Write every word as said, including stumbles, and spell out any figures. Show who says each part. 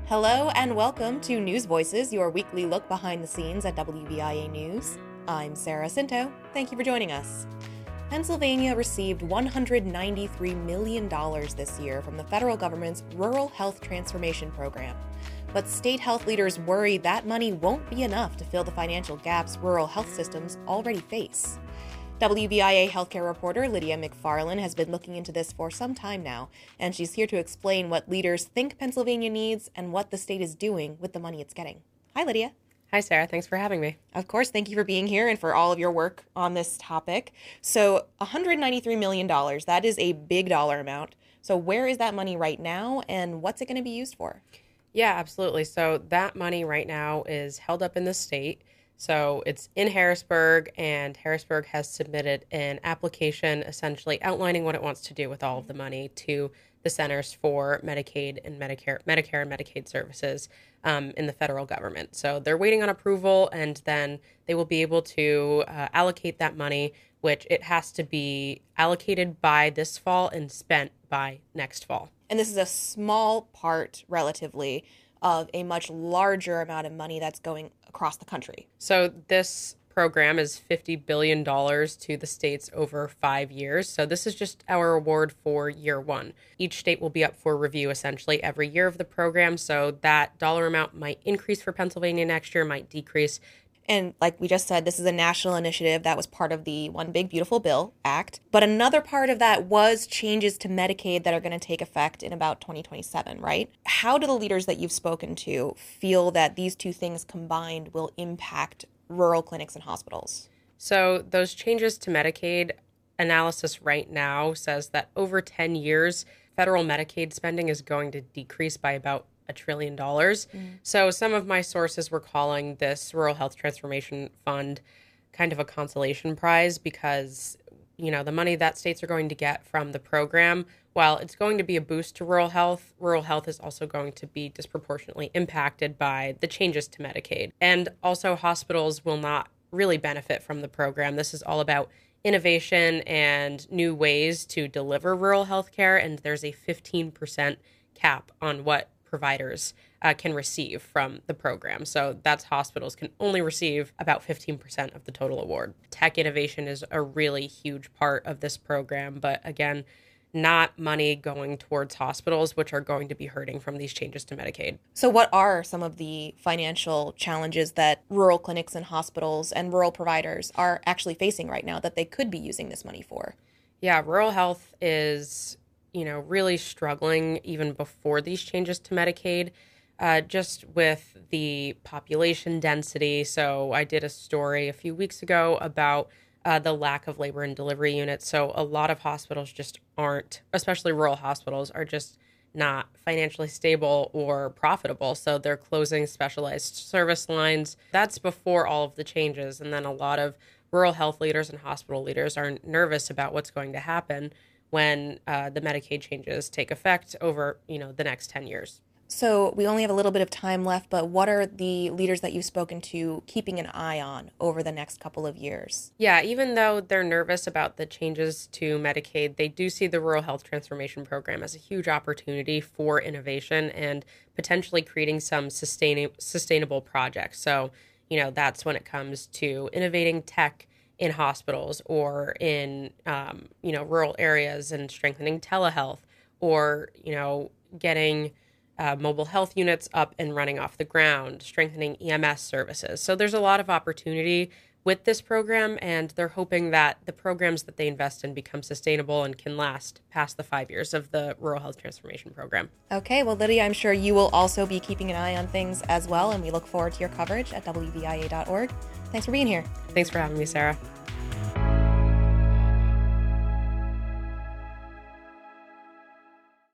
Speaker 1: Hello and welcome to News Voices, your weekly look behind the scenes at W V I A News. I'm Sarah Cinto. Thank you for joining us. Pennsylvania received one hundred ninety-three million dollars this year from the federal government's Rural Health Transformation Program. But state health leaders worry that money won't be enough to fill the financial gaps rural health systems already face. W V I A healthcare reporter Lydia McFarlane has been looking into this for some time now, and she's here to explain what leaders think Pennsylvania needs and what the state is doing with the money it's getting. Hi, Lydia.
Speaker 2: Hi, Sarah. Thanks for having me.
Speaker 1: Of course. Thank you for being here and for all of your work on this topic. So one hundred ninety-three million dollars, that is a big dollar amount. So where is that money right now, and what's it going to be used for?
Speaker 2: Yeah, absolutely. So that money right now is held up in the state. So it's in Harrisburg, and Harrisburg has submitted an application essentially outlining what it wants to do with all of the money to the Centers for Medicaid and Medicare, Medicare and Medicaid Services um, in the federal government. So they're waiting on approval, and then they will be able to uh, allocate that money, which it has to be allocated by this fall and spent by next fall.
Speaker 1: And this is a small part, relatively, of a much larger amount of money that's going across the country.
Speaker 2: So this program is fifty billion dollars to the states over five years. So this is just our award for year one. Each state will be up for review essentially every year of the program. So that dollar amount might increase for Pennsylvania next year, might decrease.
Speaker 1: And like we just said, this is a national initiative that was part of the One Big Beautiful Bill Act. But another part of that was changes to Medicaid that are going to take effect in about twenty twenty-seven, right? How do the leaders that you've spoken to feel that these two things combined will impact rural clinics and hospitals?
Speaker 2: So those changes to Medicaid, analysis right now says that over ten years, federal Medicaid spending is going to decrease by about a trillion dollars. Mm. So some of my sources were calling this Rural Health Transformation Fund kind of a consolation prize because, you know, the money that states are going to get from the program, while it's going to be a boost to rural health, rural health is also going to be disproportionately impacted by the changes to Medicaid. And also hospitals will not really benefit from the program. This is all about innovation and new ways to deliver rural health care, and there's a fifteen percent cap on what providers uh, can receive from the program. So that's hospitals can only receive about fifteen percent of the total award. Tech innovation is a really huge part of this program, but again, not money going towards hospitals, which are going to be hurting from these changes to Medicaid.
Speaker 1: So what are some of the financial challenges that rural clinics and hospitals and rural providers are actually facing right now that they could be using this money for?
Speaker 2: Yeah, rural health is you know, really struggling even before these changes to Medicaid, uh, just with the population density. So I did a story a few weeks ago about uh, the lack of labor and delivery units. So a lot of hospitals just aren't, especially rural hospitals, are just not financially stable or profitable. So they're closing specialized service lines. That's before all of the changes. And then a lot of rural health leaders and hospital leaders are nervous about what's going to happen when uh, the Medicaid changes take effect over, you know, the next ten years.
Speaker 1: So we only have a little bit of time left, but what are the leaders that you've spoken to keeping an eye on over the next couple of years?
Speaker 2: Yeah, even though they're nervous about the changes to Medicaid, they do see the Rural Health Transformation Program as a huge opportunity for innovation and potentially creating some sustaining, sustainable projects. So, you know, that's when it comes to innovating tech in hospitals or in, um, you know, rural areas and strengthening telehealth or, you know, getting uh, mobile health units up and running off the ground, strengthening E M S services. So there's a lot of opportunity with this program, and they're hoping that the programs that they invest in become sustainable and can last past the five years of the Rural Health Transformation Program.
Speaker 1: Okay, well, Lydia, I'm sure you will also be keeping an eye on things as well, and we look forward to your coverage at W V I A dot org. Thanks for being here.
Speaker 2: Thanks for having me, Sarah.